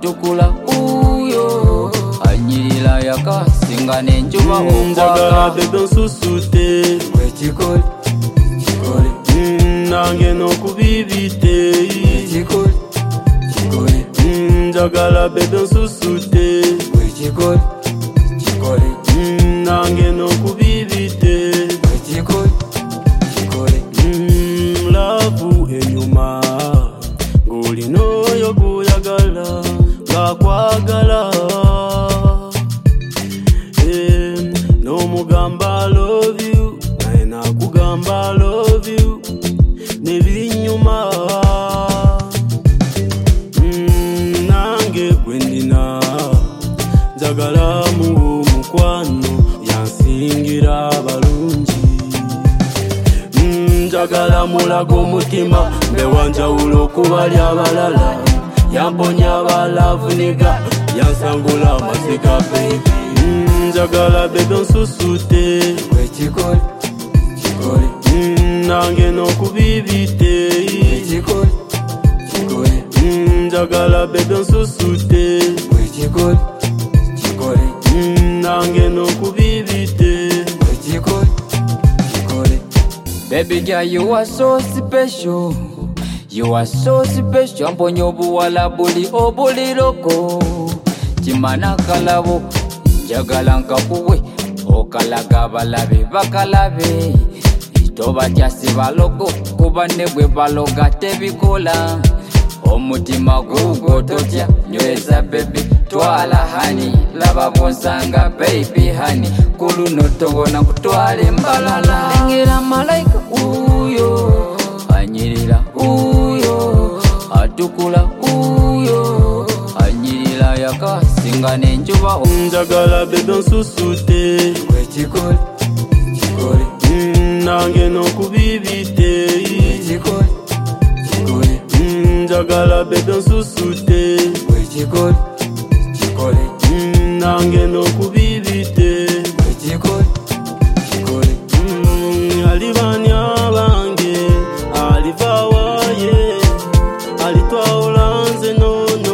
atukula uyo anyirira yaka singa nenjuba njagala bebe nsusute wechikoli chikoli nange nokubibite chikoli chikoli njagala bebe nsusute wechikoli chikoli nange nokubibite wechikoli chikoli lavu enyuma ngulinoyo kuyagala ngakwagala nomugamba love you naye nakugamba love you nebinyuma nange gwendina njagala mu mukwano yansingira balungi njagala mulago mutima mbewanjawulo okubali abalala yamponya balavuniga yansangula amasiga baby njagala bebe nsusute wechikoli chikoli nange nokubibite wechikoli chikoli njagala bebe nsusute wechikoli chikoli nange nokubibite wechikoli chikoli. Baby girl, you are so special. You are so special. Amponyo obuwala buli obuliroko chimana kalabo njagala nkakuwe okalaga balabe bakalabe itoba kyasiba logo kuba nebwe baloga tebikola omutima gugototya nyweza baby twala hani laba bonsanga baby hani kuluno tobona kutwale mbalala lengera malaika uyo anyirira uyo atukula uyo anyirira yaka singa nenjuba njagala bebe nsusute wechikoli chikoli nange nokubibite wechikoli chikoli njagala bebe nsusute wechikoli chikoli nange nokubibite wechikoli chikoli alibanya bange alivawaye alitwaolanze nono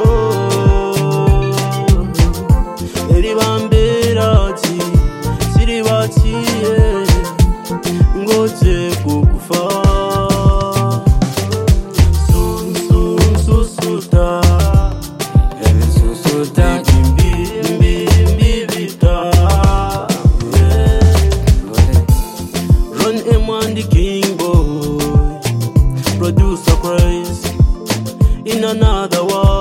eribamberaki siribakiye ngoje kukufa susuta susuta mbibita Run M1 the king boy producer Christ in another world.